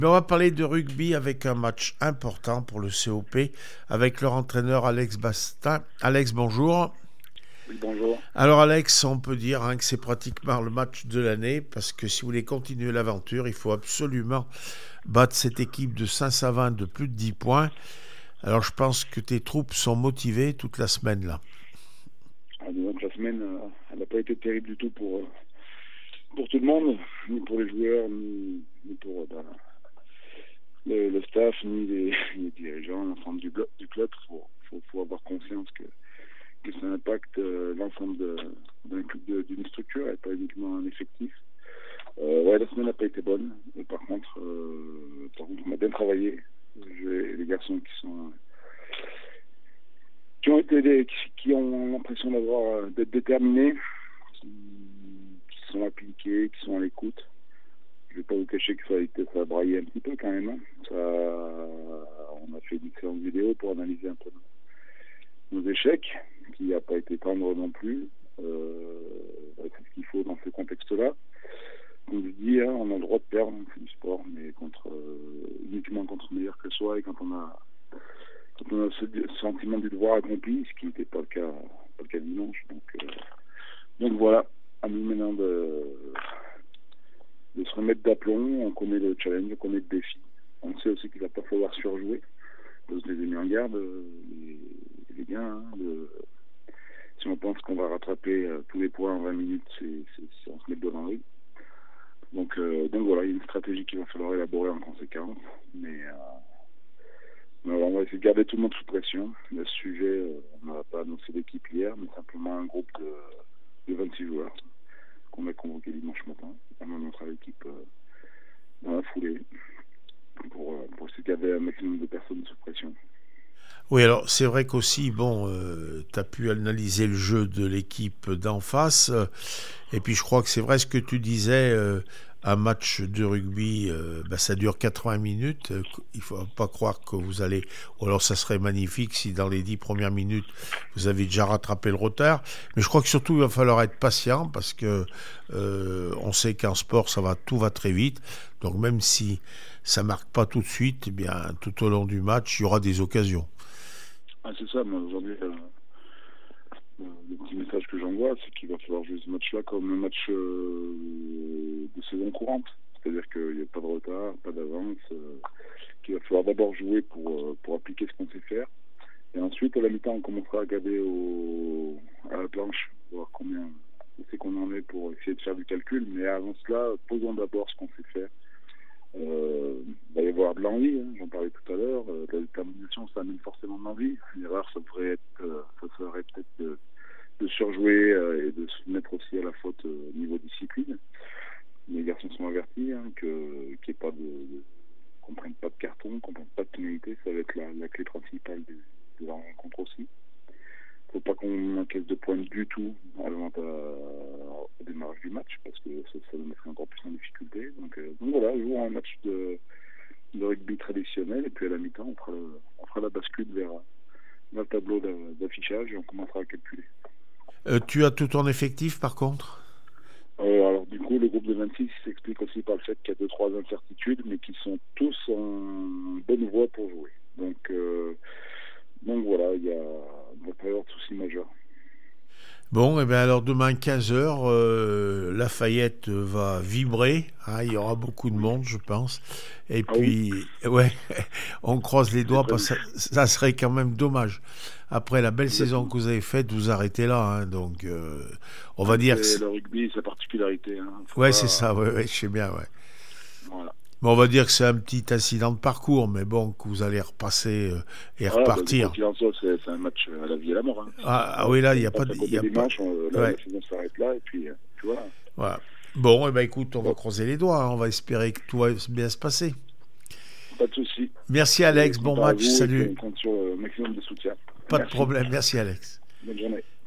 Mais on va parler de rugby avec un match important pour le COP avec leur entraîneur Alex Bastin. Alex, bonjour. Oui, bonjour. Alors Alex, on peut dire que c'est pratiquement le match de l'année parce que si vous voulez continuer l'aventure, il faut absolument battre cette équipe de Saint-Savin de plus de 10 points. Alors je pense que tes troupes sont motivées toute la semaine là. Donc la semaine, elle n'a pas été terrible du tout pour tout le monde, ni pour les joueurs, ni pour le staff, ni les dirigeants, l'ensemble du club. Faut avoir conscience que ça impacte l'ensemble d'une structure et pas uniquement un effectif. La semaine n'a pas été bonne. Mais par contre, on a bien travaillé. Les garçons qui ont l'impression d'être déterminés, qui sont appliqués, qui sont à l'écoute. Je ne vais pas vous cacher que ça a braillé un petit peu quand même. On a fait une séance vidéo pour analyser un peu nos échecs, qui n'a pas été tendre non plus. C'est ce qu'il faut dans ce contexte-là. On se dit, on a le droit de perdre, c'est du sport, mais uniquement contre meilleur que soi, et quand on a ce sentiment du devoir accompli, ce qui n'était pas le cas dimanche. Donc voilà, à nous maintenant de se remettre d'aplomb. On connaît le challenge, on connaît le défi. On sait aussi qu'il ne va pas falloir surjouer. Je les ai mis en garde, les gars. Si on pense qu'on va rattraper tous les points en 20 minutes, on se met le doigt dans le riz. Donc voilà, il y a une stratégie qu'il va falloir élaborer en conséquence. Mais on va essayer de garder tout le monde sous pression. À ce sujet, on n'a pas annoncé l'équipe hier, mais simplement un groupe de 26 joueurs qu'on a convoqué dimanche matin. On annoncera l'équipe dans la foulée pour essayer de garder un maximum de personnes sous pression. Oui, alors c'est vrai qu'aussi, tu as pu analyser le jeu de l'équipe d'en face, et puis je crois que c'est vrai ce que tu disais, un match de rugby, ça dure 80 minutes, il ne faut pas croire que vous allez, ou alors ça serait magnifique si dans les 10 premières minutes, vous avez déjà rattrapé le retard, mais je crois que surtout il va falloir être patient, parce que on sait qu'en sport, tout va très vite, donc même si ça ne marque pas tout de suite, eh bien, tout au long du match, il y aura des occasions. C'est ça, moi aujourd'hui, le petit message que j'envoie, c'est qu'il va falloir jouer ce match-là comme un match de saison courante. C'est-à-dire qu'il n'y a pas de retard, pas d'avance, qu'il va falloir d'abord jouer pour appliquer ce qu'on sait faire. Et ensuite, à la mi-temps, on commencera à regarder à la planche, voir combien c'est qu'on en est pour essayer de faire du calcul. Mais avant cela, posons d'abord ce qu'on sait faire. Il va y avoir de l'envie, j'en parlais tout à l'heure, de la détermination, ça amène forcément de l'envie. L'erreur, ça serait peut-être de surjouer et de se mettre aussi à la faute au niveau discipline. Les garçons sont avertis qu'on ne prenne pas de carton, qu'on ne prenne pas de pénalité, ça va être la clé principale de la rencontre aussi. Il ne faut pas qu'on encaisse de points du tout au démarrage du match, parce que ça nous mettrait encore plus en difficulté. Donc voilà, jouons un match de rugby traditionnel, et puis à la mi-temps, on fera la bascule vers le tableau d'affichage et on commencera à calculer. Tu as tout ton effectif par contre ? Alors du coup, le groupe de 26 s'explique aussi par le fait qu'il y a 2-3 incertitudes, mais qui sont tous en bonne voie pour jouer. Donc voilà, il va pas y avoir de soucis majeurs. Bon, et bien alors demain 15h, Lafayette va vibrer, il y aura beaucoup de monde je pense, et puis on croise les doigts parce que ça serait quand même dommage. Après la belle saison que vous avez faite, vous arrêtez là, donc on va dire que... Le rugby, sa particularité. C'est ça, je sais bien, Voilà. Mais on va dire que c'est un petit incident de parcours, mais bon, que vous allez repasser et repartir. Quoi qu'il en soit, c'est un match à la vie et à la mort. Oui, là, il n'y a pas de... La saison s'arrête là, et puis tu vois. Voilà. Bon, écoute, on va croiser les doigts, on va espérer que tout va bien se passer. Pas de souci. Merci Alex, bon match, salut. On compte sur le maximum de soutien. Pas de problème, merci Alex. Bonne journée.